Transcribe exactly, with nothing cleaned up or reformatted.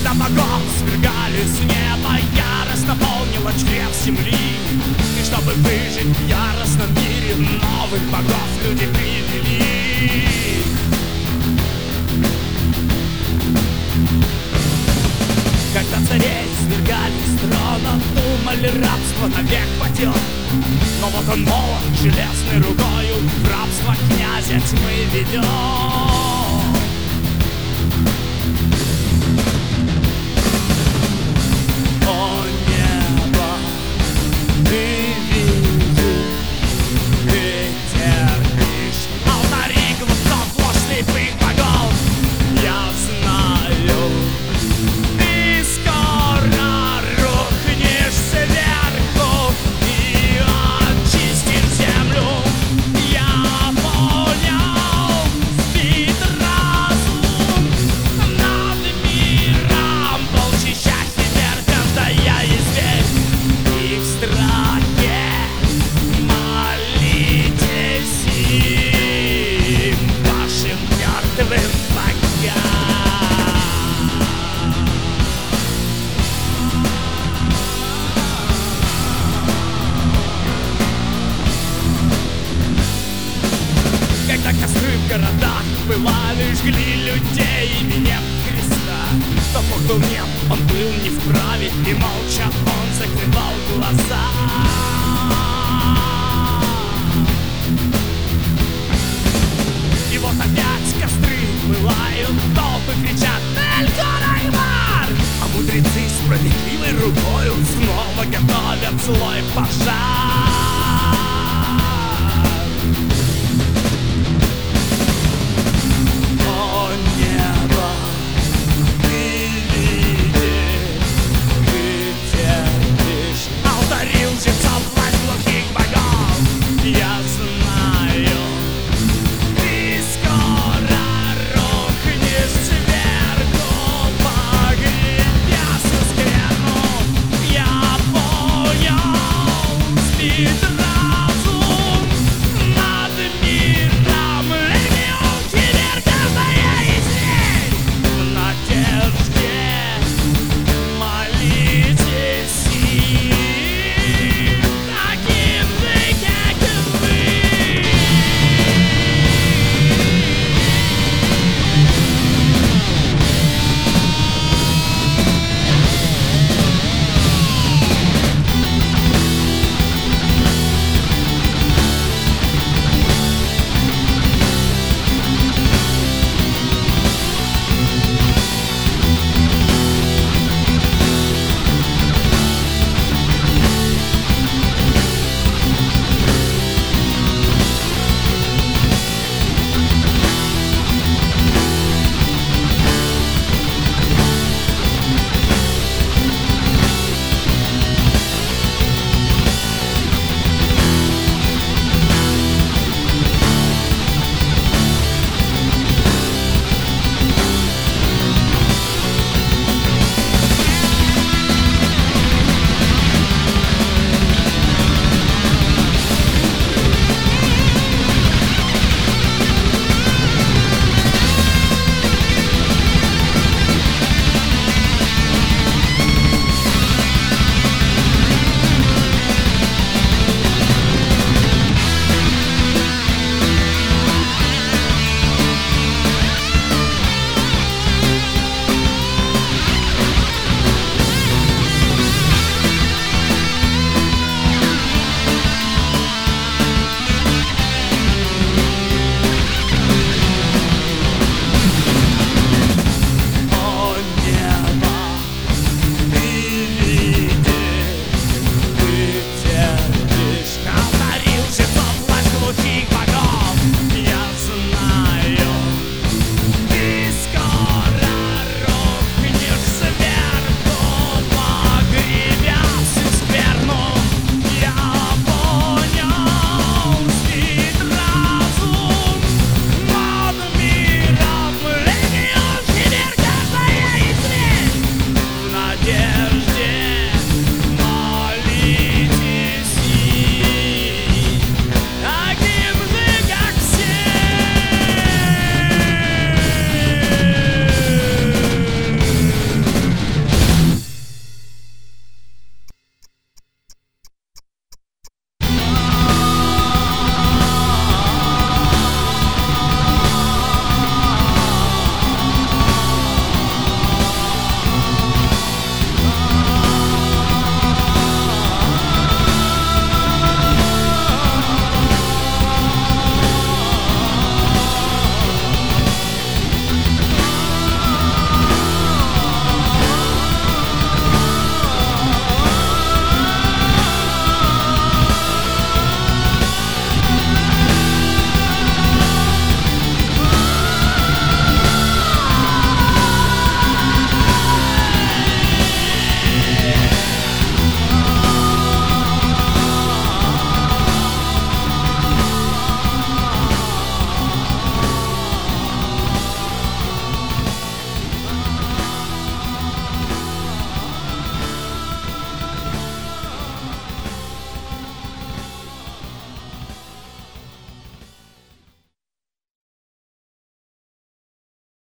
Когда богов свергали с неба, ярость наполнила чрев земли. И чтобы выжить в яростном мире, новых богов люди привели. Когда царей свергали с трона, думали, рабство навек падет. Но вот он молот железной рукою в рабство князя тьмы ведет. О небо, ты видишь и терпишь алтари глупцов, ложь слепых богов. Я знаю, ты скоро рухнешь сверху и очистишь землю. Я понял, спит разум над миром, полчища химер, когда я и зверь. И в страхе молитесь им, вашим мертвым богам. Когда костры в городах пылали, жгли людей именем Христа, то Бог был нем, он был не вправе, и молча он закрывал глаза. И вот опять костры пылают, толпы кричат «Эль Корайвар!», а мудрецы справедливой рукою снова готовят злой пожар.